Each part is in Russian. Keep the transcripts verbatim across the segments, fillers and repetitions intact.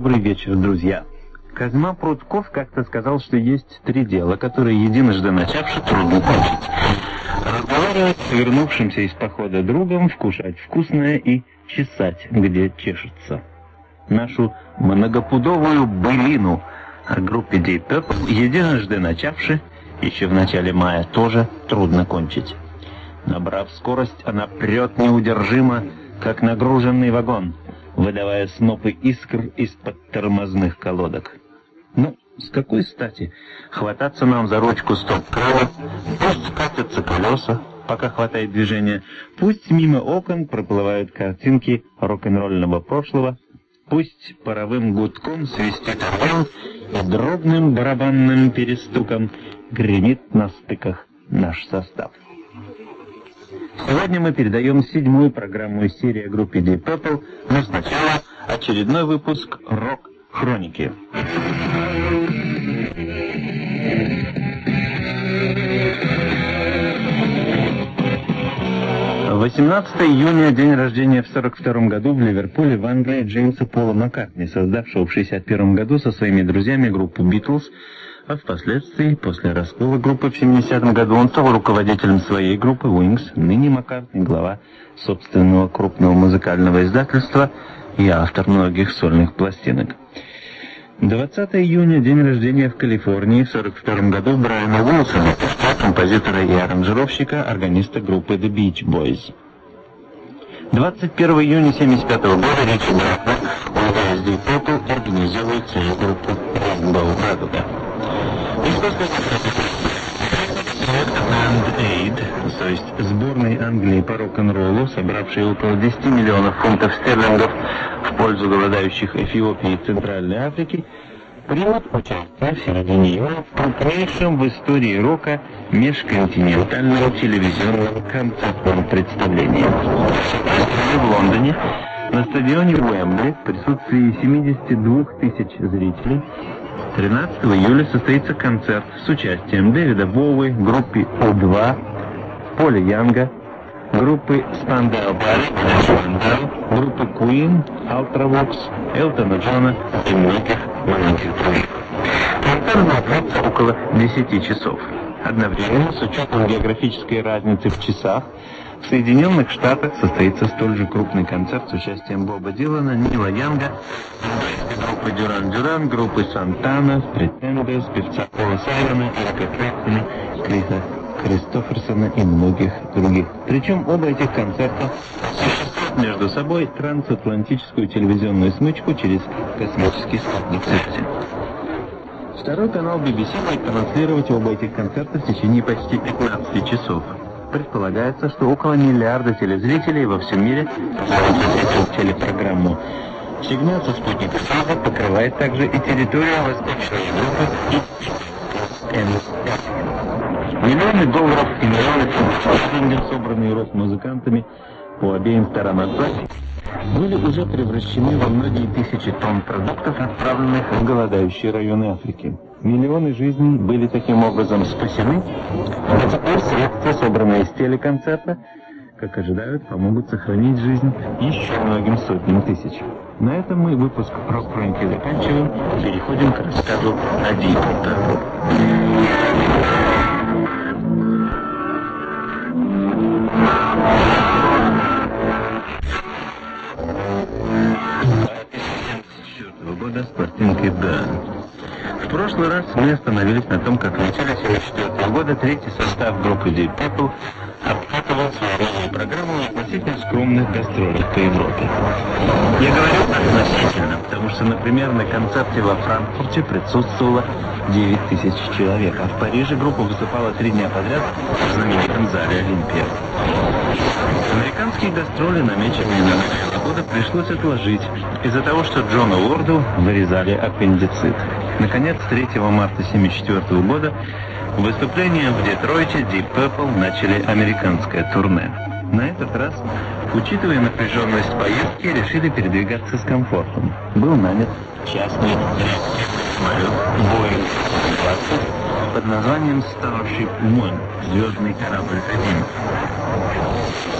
Добрый вечер, друзья. Козьма Прутков как-то сказал, что есть три дела, которые, единожды начавши, трудно кончить. Разговаривать с вернувшимся из похода другом, вкушать вкусное и чесать, где чешется. Нашу многопудовую былину о группе Deep Purple, единожды начавши, еще в начале мая, тоже трудно кончить. Набрав скорость, она прет неудержимо, как нагруженный вагон, выдавая снопы искр из-под тормозных колодок. Ну, с какой стати хвататься нам за ручку стоп-крана? Пусть катятся колеса, пока хватает движения, пусть мимо окон проплывают картинки рок-н-ролльного прошлого, пусть паровым гудком свистит огонь и дробным барабанным перестуком гремит на стыках наш состав. Сегодня мы передаем седьмую программу из серии о группе Deep Purple, но сначала очередной выпуск «Рок-хроники». восемнадцатого июня, день рождения в сорок втором году в Ливерпуле, в Англии, Джеймса Пола Маккартни, создавшего в шестьдесят первом году со своими друзьями группу «Битлз», а впоследствии, после раскола группы в семидесятом году, он стал руководителем своей группы «Wings», ныне Маккартни, глава собственного крупного музыкального издательства и автор многих сольных пластинок. двадцатого июня, день рождения в Калифорнии, в сорок втором году, Брайана Уилсона, композитора и аранжировщика, органиста группы The Beach Boys. двадцать первого июня семьдесят пятого года Ричи Брэдфорд, увлекаясь Deep Purple, организует свою группу Rainbow Радуга. And Aid, то есть сборной Англии по рок-н-роллу, собравшей около десяти миллионов фунтов стерлингов в пользу голодающих Эфиопии и Центральной Африки, примут участие в середине июня в крупнейшем в истории рока межконтинентального телевизионного концертного представления. В Лондоне на стадионе Уэмбли в присутствии семидесяти двух тысяч зрителей тринадцатого июля состоится концерт с участием Дэвида Боуи, группы О два, Поля Янга, группы Spandau Ballet, группы Queen, Ultravox, Элтона Джона и многих маленьких других. Концерт длится около десяти часов. Одновременно, с учетом географической разницы в часах, в Соединенных Штатах состоится столь же крупный концерт с участием Боба Дилана, Нила Янга, группы Дюран Дюран, группы Сантана, Pretenders, певца Пола Сайрона, Эрика Клэптона, Криса Кристоферсона и многих других. Причем оба этих концерта существуют между собой трансатлантическую телевизионную смычку через космический спутник связи. Второй канал би би си будет транслировать оба этих концерта в течение почти пятнадцати часов. Предполагается, что около миллиарда телезрителей во всем мире смотрят эту телепрограмму. Сигнал со спутника Сава покрывает также и территорию Восточной Европы и эм пять. Миллионы долларов и миллионы фунтов, собранные рок-музыкантами по обеим сторонам Атлантики, были уже превращены во многие тысячи тонн продуктов, отправленных в голодающие районы Африки. Миллионы жизней были таким образом спасены, а теперь средства, собранные из телеконцерта, как ожидают, помогут сохранить жизнь еще многим сотням тысяч. На этом мы выпуск «Рок-хроники» заканчиваем, переходим к рассказу о Deep Purple. Года с пластинкой Burn. В прошлый раз мы остановились на том, как в начале семьдесят четвёртого года третий состав группы Deep Purple обкатывал свою новую программу на относительно скромных гастролях по Европе. Я говорю относительно, потому что, например, на концерте во Франкфурте присутствовало девять тысяч человек, а в Париже группа выступала три дня подряд в знаменитом зале Олимпия. Американские гастроли, намеченные на начало года, пришлось отложить из-за того, что Джону Уорду вырезали аппендицит. Наконец, третьего марта семьдесят четвёртого года выступлением в Детройте Deep Purple начали американское турне. На этот раз, учитывая напряженность поездки, решили передвигаться с комфортом. Был нанят частный реактивный самолет Boeing двадцать под названием Starship One, звездный корабль-один.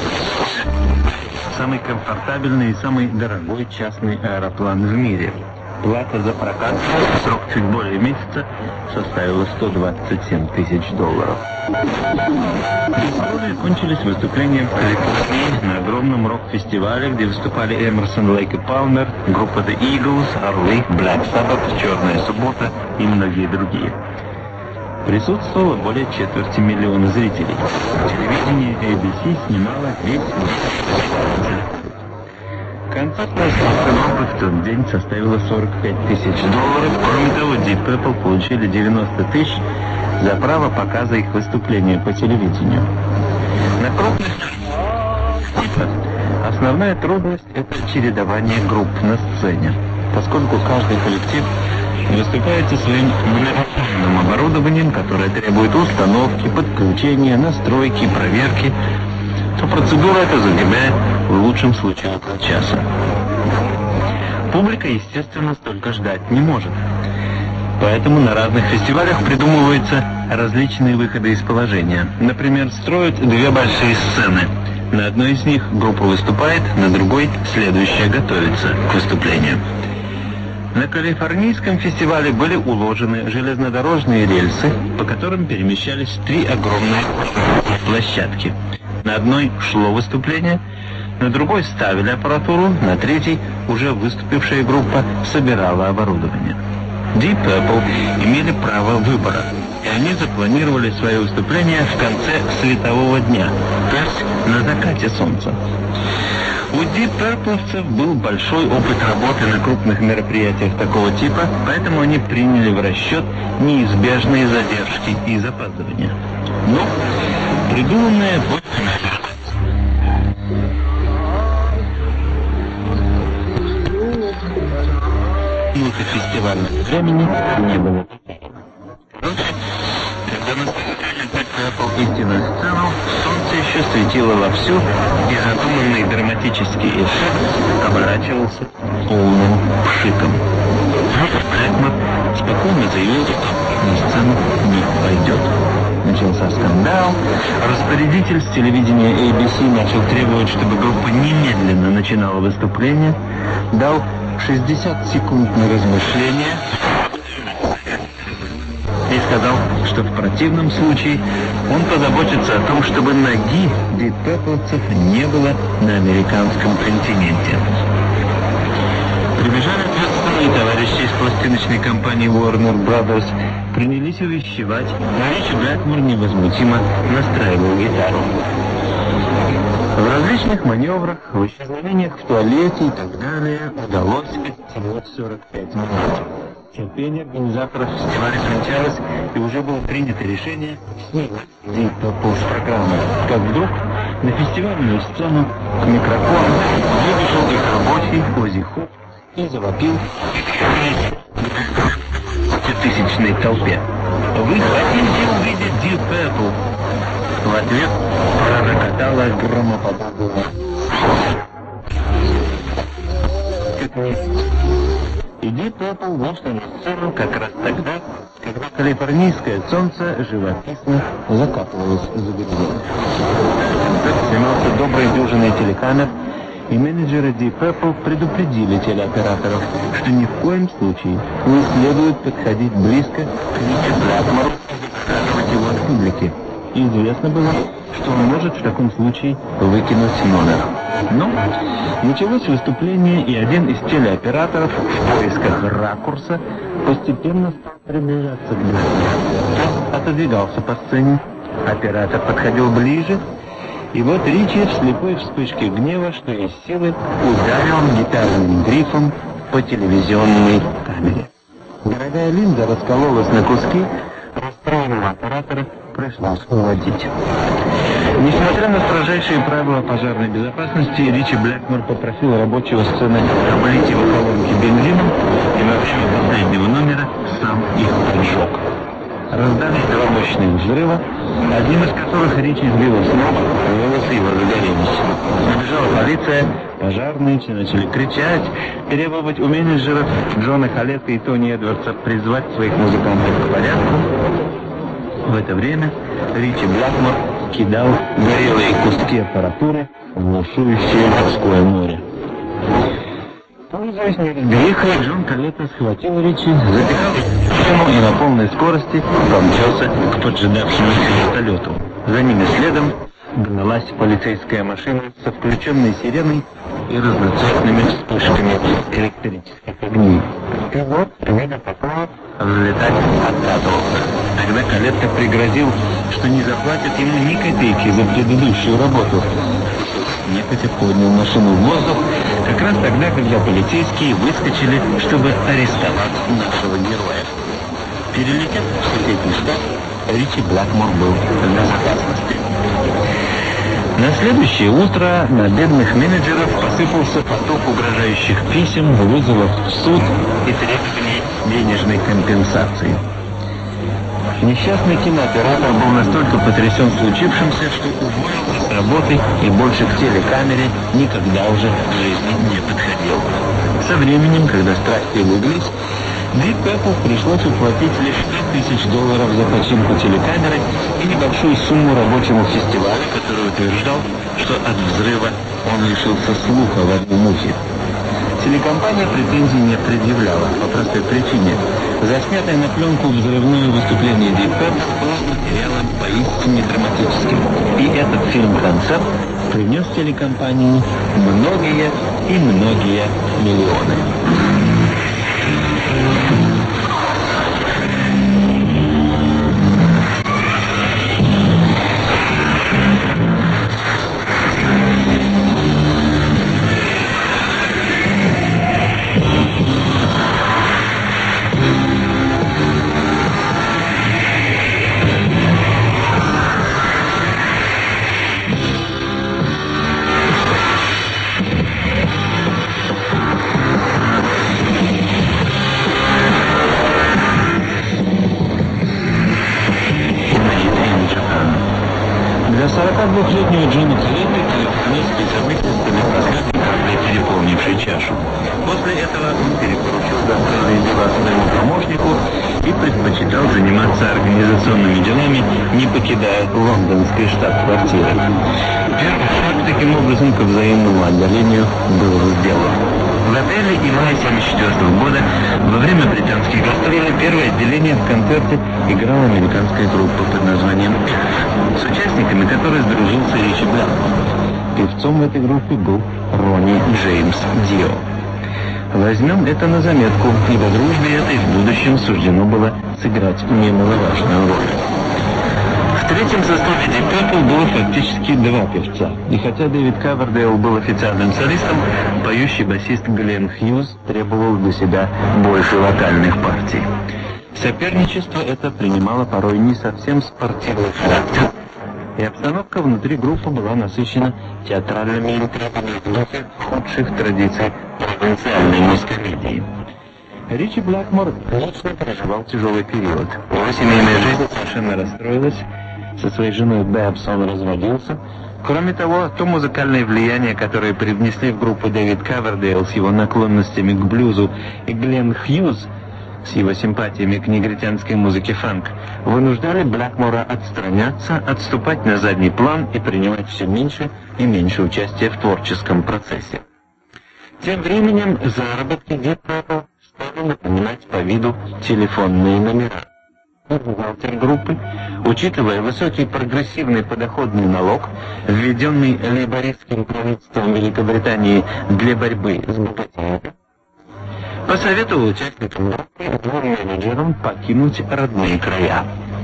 Самый комфортабельный и самый дорогой частный аэроплан в мире. Плата за прокат, срок чуть более месяца, составила сто двадцать семь тысяч долларов. Вскоре кончились выступления в Калифорнии на огромном рок-фестивале, где выступали Эмерсон, Лейк и Палмер, группа The Eagles, Орлы, Black Sabbath, Черная суббота и многие другие. Присутствовало более четверти миллиона зрителей. Телевидение эй би си снимало весь мир. Концертная ставка группы в тот день составила сорок пять тысяч долларов. Кроме того, Deep Purple получили девяносто тысяч за право показа их выступления по телевидению. На крупных типах основная трудность – это чередование групп на сцене, поскольку каждый коллектив выступает со своим многослойным оборудованием, которое требует установки, подключения, настройки, проверки, то процедура эта занимает в лучшем случае около часа. Публика, естественно, столько ждать не может. Поэтому на разных фестивалях придумываются различные выходы из положения. Например, строят две большие сцены. На одной из них группа выступает, на другой следующая готовится к выступлению. На калифорнийском фестивале были уложены железнодорожные рельсы, по которым перемещались три огромные площадки. На одной шло выступление, на другой ставили аппаратуру, на третьей уже выступившая группа собирала оборудование. Deep Purple имели право выбора, и они запланировали свое выступление в конце светового дня, то есть на закате солнца. У Deep Purple'цев был большой опыт работы на крупных мероприятиях такого типа, поэтому они приняли в расчет неизбежные задержки и запаздывания. Но придуманное больше минуты фестивального времени не было. Короче, когда наступил Deep Purple идти на сцену, солнце еще светило вовсю, и задуманный драматический эффект оборачивался полным пшиком. Блэкмор спокойно заявил, что на сцену не пойдет. Начался скандал. Распорядитель с телевидения эй би си начал требовать, чтобы группа немедленно начинала выступление, дал шестьдесят секунд на размышление и сказал, что в противном случае он позаботится о том, чтобы ноги Deep Purple'цев не было на американском континенте. Прибежали ответственные товарищи из пластиночной компании Warner Brothers, принялись увещевать, но Ричи Блэкмор невозмутимо настраивал гитару. В различных маневрах, в исчезновениях в туалете и так далее удалось оттянуть сорок пять минут. Терпение организаторов фестиваля кончалось, и уже было принято решение снимать Deep Purple с программы. Как вдруг на фестивальную сцену к микрофону выбежал их рабочий Оззи Хоп и завопил в пятитысячной толпе: «Вы хотите увидеть Deep Purple?» В ответ пророкотала громоподобная. И Deep Purple вышли на сцену как раз тогда, когда калифорнийское солнце живописно закатывалось за горизонт. Снимался доброй дюжиной телекамер, и менеджеры Deep Purple предупредили телеоператоров, что ни в коем случае не следует подходить близко к Ричи Блэкмору и показывать его от публики. И известно было, что он может в таком случае выкинуть номер. Но началось выступление, и один из телеоператоров в поисках ракурса постепенно стал приближаться к Блэкмору. Тот отодвигался по сцене, оператор подходил ближе, и вот Ричи в слепой вспышке гнева, что из силы, ударил гитарным грифом по телевизионной камере. Дорогая линза раскололась на куски, расстроенного оператора пришлось уводить. Несмотря на строжайшие правила пожарной безопасности, Ричи Блэкмор попросил рабочего сцены облить его колонки бензином, и во время последнего номера сам их поджег. Раздались два мощных взрыва, один из которых Ричи сбил с ног, волосы его загорелись. Набежала полиция, пожарные начали кричать, требовать у менеджеров Джона Халетта и Тони Эдвардса призвать своих музыкантов к порядку. В это время Ричи Блэкмор кидал горелые куски аппаратуры в бушующее морское море. Пользуясь неразберихой, Джон Калетта схватил Ричи, запихал в машину и на полной скорости помчался к поджидавшему вертолету. За ними следом гналась полицейская машина со включенной сиреной и разноцветными вспышками электрических огней. Пилот, видя такое, взлетать отказывался. Тогда Калетта пригрозил, что не заплатит ему ни копейки за предыдущую работу. Нехотя поднял машину в воздух, как раз тогда, когда полицейские выскочили, чтобы арестовать нашего героя. Перелетев в соседний штат, Ричи Блэкмор был в безопасности. На следующее утро на бедных менеджеров посыпался поток угрожающих писем, вызовов в суд и требований денежной компенсации. Несчастный кинооператор был настолько потрясен случившимся, что уволился с работы и больше к телекамере никогда уже в жизни не подходил. Со временем, когда страсти улеглись, Deep Purple пришлось уплатить лишь пять тысяч долларов за починку телекамеры и небольшую сумму рабочему фестивалю, который утверждал, что от взрыва он лишился слуха в одном ухе. Телекомпания претензий не предъявляла по простой причине. Заснятое на пленку взрывное выступление Deep Purple было материалом поистине драматическим. И этот фильм-концерт принес телекомпании многие и многие миллионы. сорокадвухлетнего Джона Калетты калифорнийские события стали последней каплей, переполнившей чашу. После этого он перепоручил гастрольные дела своему помощнику и предпочитал заниматься организационными делами, не покидая лондонской штаб-квартиры. Первый шаг таким образом к взаимному отдалению был сделан. В апреле и мае тысяча девятьсот семьдесят четвёртого года во время британских гастролей первое отделение в концерте играла американская группа под названием «Эльф», с участниками которой сдружился Ричи Блэкмор. Певцом в этой группе был Ронни Джеймс Дио. Возьмем это на заметку, ибо дружбе этой в будущем суждено было сыграть немаловажную роль. В третьем составе Deep Purple было фактически два певца. И хотя Дэвид Ковердейл был официальным солистом, поющий басист Гленн Хьюз требовал для себя больше вокальных партий. Соперничество это принимало порой не совсем спортивный характер, и обстановка внутри группы была насыщена театральными интригами в духе худших традиций провинциальной мускомедии. Ричи Блэкмор лично переживал тяжелый период. Его семейная жизнь совершенно расстроилась. Со своей женой Бэбс он разводился. Кроме того, то музыкальное влияние, которое привнесли в группу Дэвид Ковердейл с его наклонностями к блюзу и Гленн Хьюз с его симпатиями к негритянской музыке фанк, вынуждали Блэкмора отстраняться, отступать на задний план и принимать все меньше и меньше участия в творческом процессе. Тем временем заработки Deep Purple стали напоминать по виду телефонные номера. Бухгалтер группы, учитывая высокий прогрессивный подоходный налог, введенный лейбористским правительством Великобритании для борьбы с богатеями, посоветовал участникам группы и двум менеджерам покинуть родные края.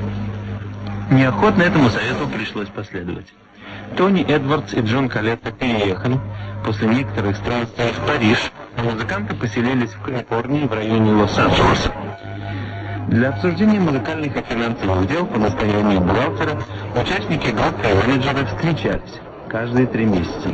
Неохотно этому совету пришлось последовать. Тони Эдвардс и Джон Калетта переехали после некоторых странствий в Париж, а музыканты поселились в Калифорнии в районе Лос-Анджелеса. Для обсуждения музыкальных и финансовых дел по настоянию бухгалтера участники группы и менеджеры встречались каждые три месяца.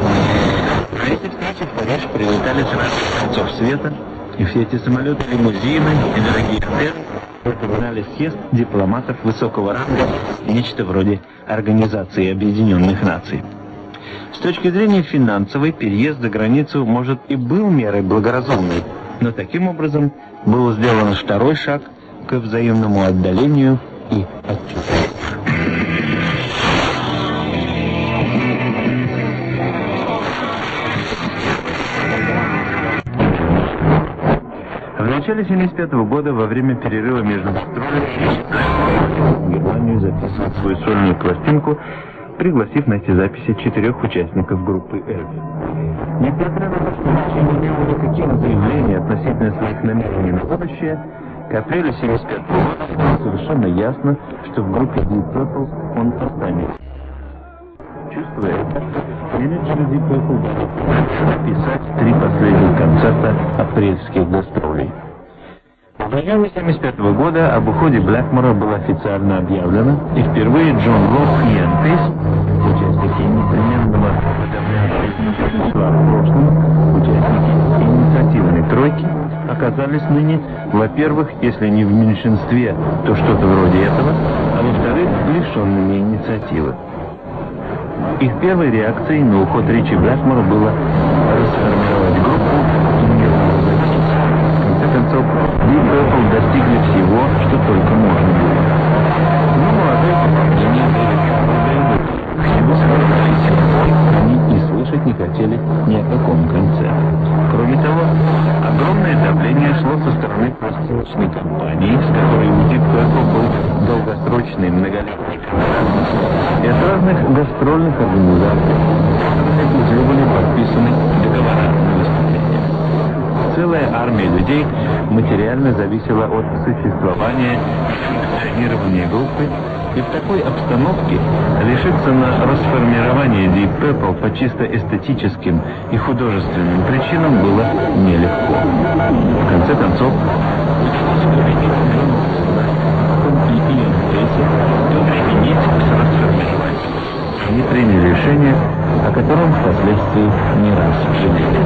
На эти встречи в Париж прилетали с разных концов света, и все эти самолеты, лимузины и дорогие отели напоминали съезд дипломатов высокого ранга, нечто вроде Организации Объединенных Наций. С точки зрения финансовой, переезд за границу, может, и был мерой благоразумной, но таким образом был сделан второй шаг к взаимному отдалению и отчуждению. начале семьдесят пятого года, во время перерыва между гастролями, в Германию записывать свою сольную пластинку, пригласив на эти записи четырех участников группы «Эльф». Несмотря на то, что вообще не имел никаких заявлений относительно своих намерений на будущее, к апрелю семьдесят пятого года стало совершенно ясно, что в группе Deep Purple он останется. Чувствуя это, менеджеры Deep Purple дали написать три последних концерта апрельских гастролей. В июне семьдесят пятого года об уходе Блэкмора было официально объявлено, и впервые Джон Лорд и Иэн Пейс, участники непременного числа в прошлом, участники инициативной тройки, оказались ныне, во-первых, если не в меньшинстве, то что-то вроде этого, а во-вторых, лишенными инициативы. Их первой реакцией на уход Ричи Блэкмора было расформировать группу и мирно разойтись. В конце концов, Deep Purple достигли всего, что только можно было. Но молодое пополнение Дэвида к всему сохранились, они и слышать не хотели ни о каком конце. Кроме того, огромное давление шло со стороны пластиночной компании, с которой у Deep Purple был долгосрочный многолетний контракт, и от разных гастрольных организаций, которые уже были подписаны договора на выступление. Целая армия людей материально зависела от существования и функционирования группы, и в такой обстановке решиться на расформирование Deep Purple по чисто эстетическим и художественным причинам было нелегко. В конце концов, удалось убедить Джона, потом и Иэн Пейси, повременить с расформированием. Они приняли решение, о котором впоследствии не раз жалели.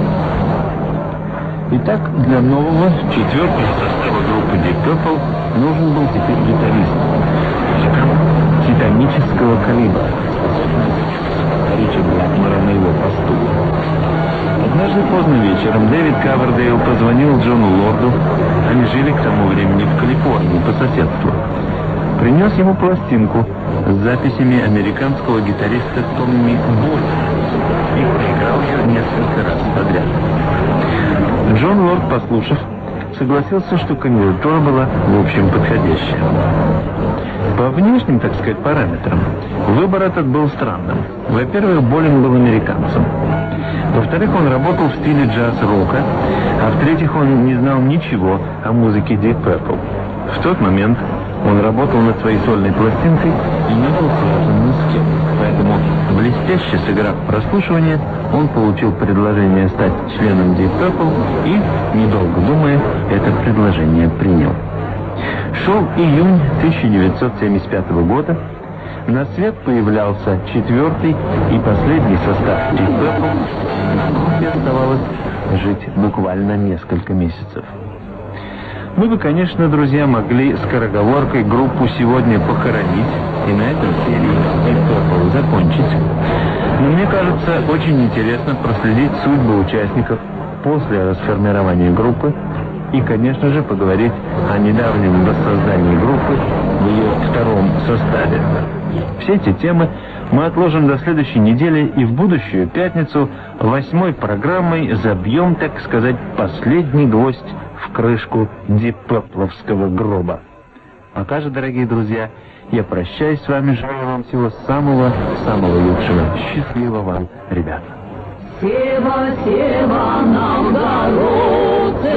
Итак, для нового, четвертого состава группы Deep Purple нужен был теперь гитарист, титанического калибра, Ричи Блэкмора на его посту. Однажды поздно вечером Дэвид Ковердейл позвонил Джону Лорду, они жили к тому времени в Калифорнии по соседству. Принес ему пластинку с записями американского гитариста Томми Боля и проиграл ее несколько раз подряд. Джон Лорд, послушав, согласился, что кандидатура была в общем подходящая. По внешним, так сказать, параметрам, выбор этот был странным. Во-первых, Болин был американцем. Во-вторых, он работал в стиле джаз-рока, а в-третьих, он не знал ничего о музыке Deep Purple. В тот момент он работал над своей сольной пластинкой и не был связан ни с кем. Поэтому, блестяще сыграв прослушивание, он получил предложение стать членом Deep Purple и, недолго думая, это предложение принял. Шел июнь тысяча девятьсот семьдесят пятого года, на свет появлялся четвертый и последний состав Deep Purple, на группе оставалось жить буквально несколько месяцев. Мы бы, конечно, друзья, могли скороговоркой группу сегодня похоронить и на этом серии Deep Purple закончить. Но мне кажется, очень интересно проследить судьбы участников после расформирования группы и, конечно же, поговорить о недавнем воссоздании группы в ее втором составе. Все эти темы мы отложим до следующей недели и в будущую пятницу восьмой программой забьем, так сказать, последний гвоздь в крышку диппепловского гроба. Пока же, дорогие друзья, я прощаюсь с вами, желаю вам всего самого-самого лучшего. Счастливо вам, ребята. Сева, сева, нам городцы,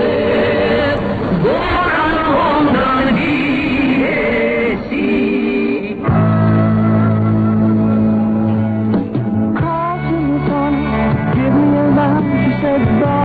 городом Дангиеси. Call to me, Tony, give me a line, she said,